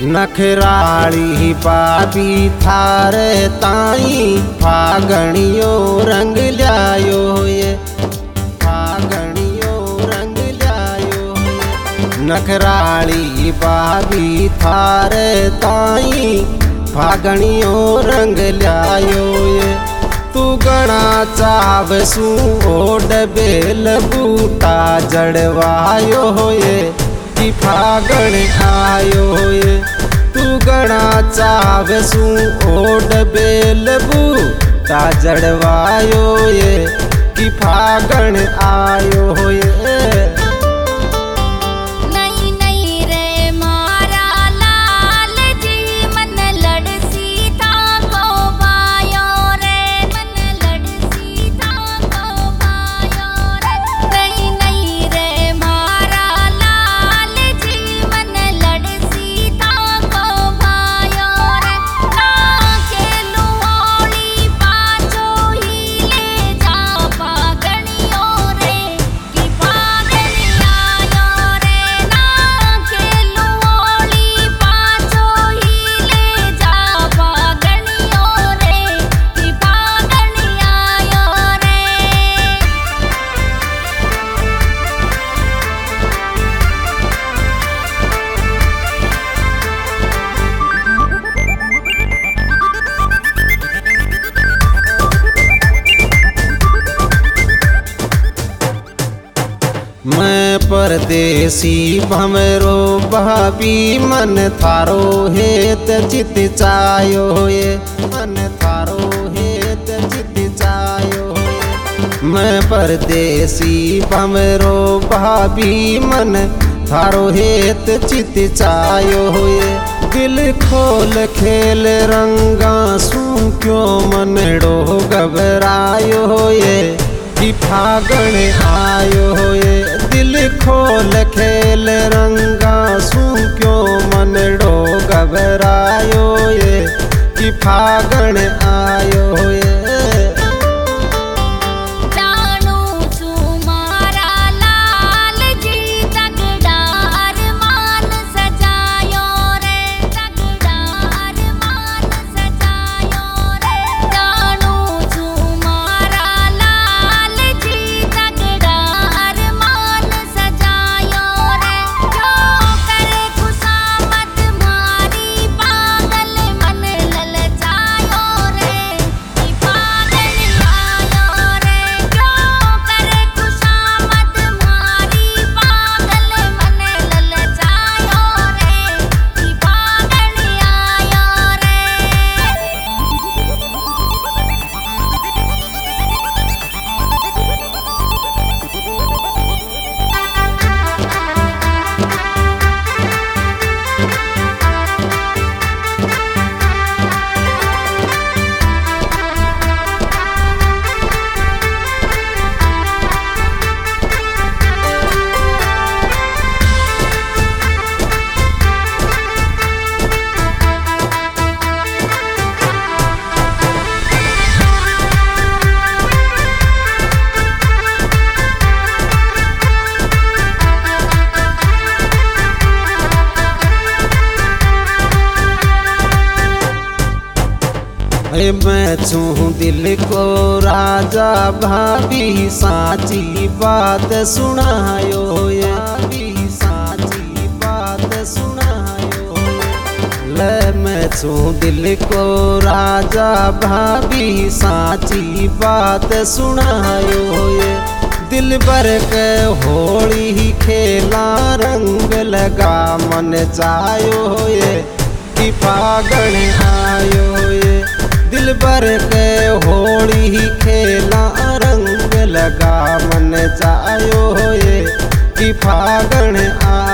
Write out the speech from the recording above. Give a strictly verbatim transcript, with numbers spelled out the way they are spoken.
नखराली पापी थारे ताई फागणियो रंग ल्यायो ये, फागणियो रंग ल्यायो ये। नखराली पापी थारे ताई फागणियो रंग ल्यायो ये। तू गणा चावसू ओड बेल बूटा जड़वायो ये, कि फागण आयो ये। तू गणा चावसू ओड बेल बूटा जड़वायो ये, कि फागण आयो ये। मैं परदेसी भमरो भाभी मन थारो हेत चित चायो ये, मन थारो हेत चित चायो ये। मैं परदेसी भमरो भाभी मन थारो हेत चित चायो ये। दिल खोल खेल रंगा सू क्यों मनड़ो घबरायो ये, कि फागण आयो ये। दिल खोल खेल रंगा सू क्यों मनड़ो घबरायो ये, कि फागण आयो ये। मैं छू दिल को राजा भाभी साची बात सुनायो ये, भाभी साची बात सुनायो ये। ले मैं छू दिल को राजा भाभी साची बात सुनायो ये। दिल भर के होली खेला रंग लगा मन चायो ये, कि फागण आयो ये। दिल भर के होली खेला रंग लगा मन चायो ये, कि फागण आ